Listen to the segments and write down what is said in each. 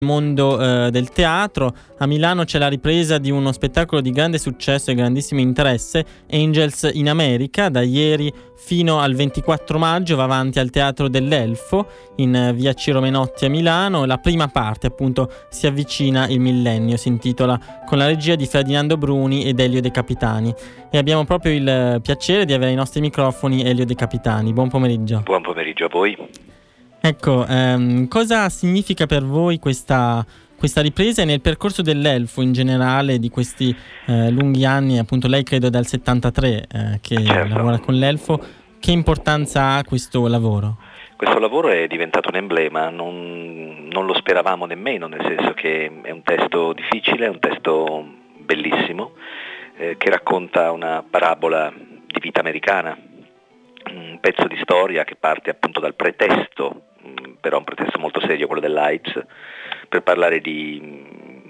mondo del teatro. A Milano c'è la ripresa di uno spettacolo di grande successo e grandissimo interesse, Angels in America. Da ieri fino al 24 maggio va avanti al Teatro dell'Elfo in via Ciro Menotti a Milano. La prima parte, appunto, si avvicina il millennio, si intitola, con la regia di Ferdinando Bruni ed Elio De Capitani, e abbiamo proprio il piacere di avere ai nostri microfoni Elio De Capitani. Buon pomeriggio. Buon pomeriggio a voi. Ecco, cosa significa per voi questa ripresa e nel percorso dell'Elfo in generale di questi lunghi anni? Appunto, lei credo dal 73 che certo. lavora con l'Elfo. Che importanza ha questo lavoro? Questo lavoro è diventato un emblema, non lo speravamo nemmeno, nel senso che è un testo difficile, è un testo bellissimo, che racconta una parabola di vita americana, un pezzo di storia che parte appunto dal pretesto, però un pretesto molto serio, quello dell'AIDS, per parlare di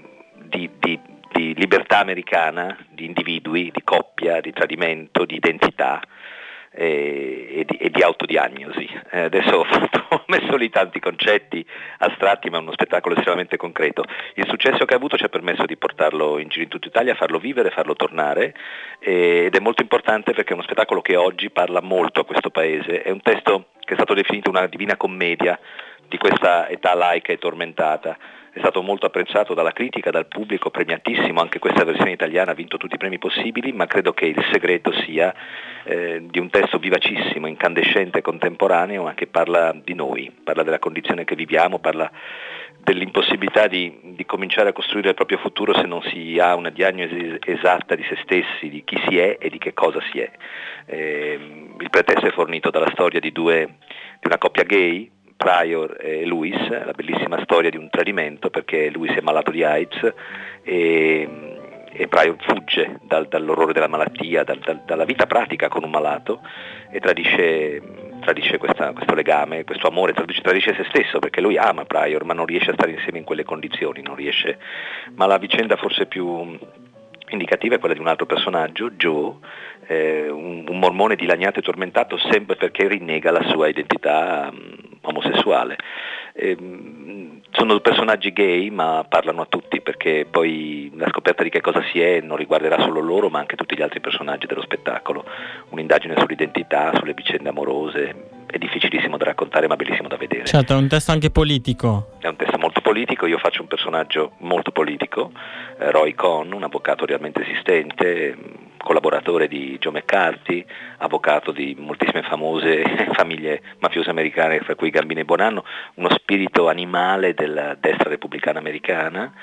libertà americana, di individui, di coppia, di tradimento, di identità e di autodiagnosi. Adesso ho messo lì tanti concetti astratti, ma è uno spettacolo estremamente concreto. Il successo che ha avuto ci ha permesso di portarlo in giro in tutta Italia, farlo vivere, farlo tornare, ed è molto importante perché è uno spettacolo che oggi parla molto a questo paese. È un testo che è stato definito una divina commedia di questa età laica e tormentata. È stato molto apprezzato dalla critica, dal pubblico, premiatissimo, anche questa versione italiana ha vinto tutti i premi possibili, ma credo che il segreto sia di un testo vivacissimo, incandescente, contemporaneo, ma che parla di noi, parla della condizione che viviamo, parla dell'impossibilità di cominciare a costruire il proprio futuro se non si ha una diagnosi esatta di se stessi, di chi si è e di che cosa si è. Il pretesto è fornito dalla storia di una coppia gay, Pryor e Lewis, la bellissima storia di un tradimento, perché Lewis è malato di AIDS e Pryor fugge dall'orrore della malattia, dalla vita pratica con un malato, e tradisce questo legame, questo amore, tradisce se stesso, perché lui ama Pryor ma non riesce a stare insieme in quelle condizioni, non riesce. Ma la vicenda forse più indicativa è quella di un altro personaggio, Joe, un mormone dilaniato e tormentato sempre perché rinnega la sua identità omosessuale. Sono personaggi gay, ma parlano a tutti, perché poi la scoperta di che cosa si è non riguarderà solo loro, ma anche tutti gli altri personaggi dello spettacolo. Un'indagine sull'identità, sulle vicende amorose. È difficilissimo da raccontare, ma bellissimo da vedere. Certo, è un testo anche politico. È un testo molto politico, io faccio un personaggio molto politico, Roy Cohn, un avvocato realmente esistente, collaboratore di Joe McCarthy, avvocato di moltissime famose famiglie mafiose americane, fra cui Gambino e Buonanno, uno spirito animale della destra repubblicana americana,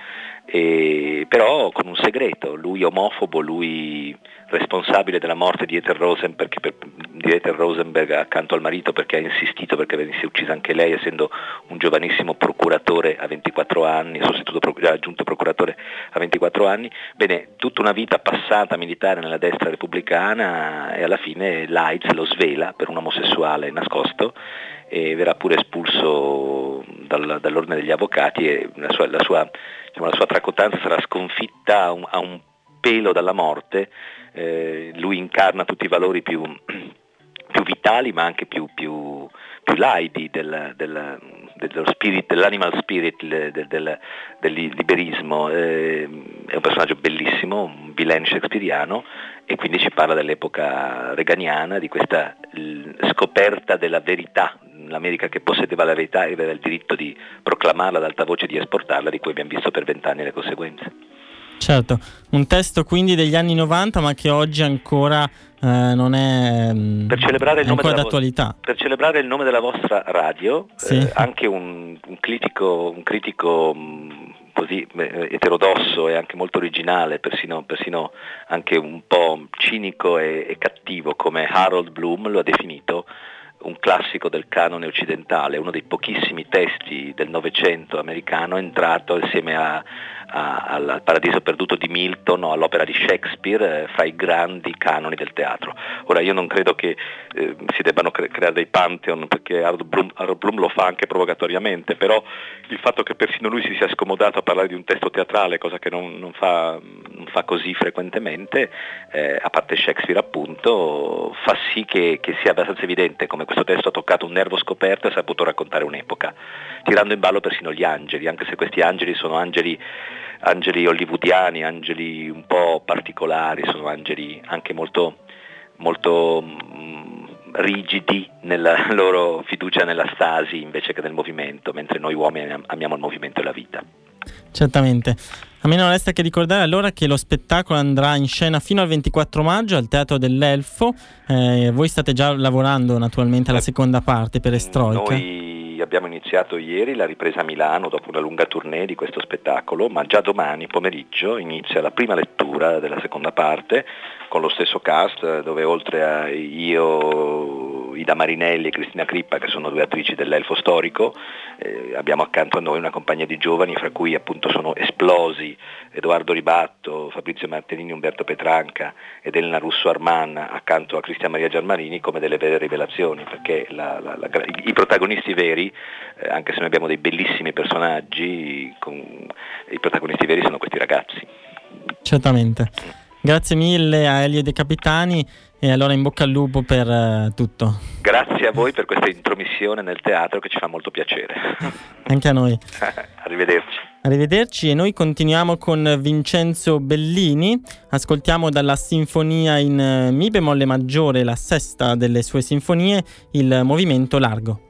però con un segreto, lui omofobo, lui responsabile della morte di Ethel Rosenberg accanto al marito, perché ha insistito perché venisse uccisa anche lei, essendo un giovanissimo procuratore a 24 anni, aggiunto procuratore a 24 anni. Bene, tutta una vita passata militare nella destra repubblicana, e alla fine l'AIDS lo svela per un omosessuale nascosto e verrà pure espulso dall'ordine degli avvocati, e la sua tracotanza sarà sconfitta a un pelo dalla morte. Lui incarna tutti i valori più vitali, ma anche più laidi dello spirit, dell'animal spirit, del liberismo. È un personaggio bellissimo, un villain shakespeariano, e quindi ci parla dell'epoca reganiana, di questa scoperta della verità, l'America che possedeva la verità e aveva il diritto di proclamarla ad alta voce, di esportarla, di cui abbiamo visto per 20 anni le conseguenze. Certo, un testo quindi degli anni 90, ma che oggi ancora non è, per celebrare il nome ancora d'attualità. Per celebrare il nome della vostra radio, sì. Anche un critico così eterodosso e anche molto originale, persino anche un po' cinico e cattivo, come Harold Bloom lo ha definito un classico del canone occidentale, uno dei pochissimi testi del Novecento americano entrato insieme al Paradiso perduto di Milton o all'opera di Shakespeare, fra i grandi canoni del teatro. Ora io non credo che si debbano creare dei pantheon, perché Harold Bloom lo fa anche provocatoriamente, però il fatto che persino lui si sia scomodato a parlare di un testo teatrale, cosa che non fa così frequentemente, a parte Shakespeare appunto, fa sì che sia abbastanza evidente come questo testo ha toccato un nervo scoperto e ha saputo raccontare un'epoca, tirando in ballo persino gli angeli, anche se questi angeli sono angeli hollywoodiani, angeli un po' particolari, sono angeli anche molto rigidi nella loro fiducia nella stasi invece che nel movimento, mentre noi uomini amiamo il movimento e la vita. Certamente. A me non resta che ricordare allora che lo spettacolo andrà in scena fino al 24 maggio al Teatro dell'Elfo. Voi state già lavorando naturalmente alla seconda parte, Perestroika. Noi abbiamo iniziato ieri la ripresa a Milano dopo una lunga tournée di questo spettacolo, ma già domani pomeriggio inizia la prima lettura della seconda parte con lo stesso cast, dove oltre a io, Ida Marinelli e Cristina Crippa, che sono due attrici dell'Elfo storico, abbiamo accanto a noi una compagnia di giovani, fra cui appunto sono esplosi Edoardo Ribatto, Fabrizio Martellini, Umberto Petranca ed Elena Russo Arman accanto a Cristian Maria Gianmarini, come delle vere rivelazioni, perché i protagonisti veri, anche se noi abbiamo dei bellissimi personaggi, i protagonisti veri sono questi ragazzi. Certamente. Grazie mille a Elio De Capitani e allora in bocca al lupo per tutto. Grazie a voi per questa intromissione nel teatro che ci fa molto piacere. Anche a noi. Arrivederci. Arrivederci, e noi continuiamo con Vincenzo Bellini. Ascoltiamo dalla sinfonia in mi bemolle maggiore, la sesta delle sue sinfonie, il movimento largo.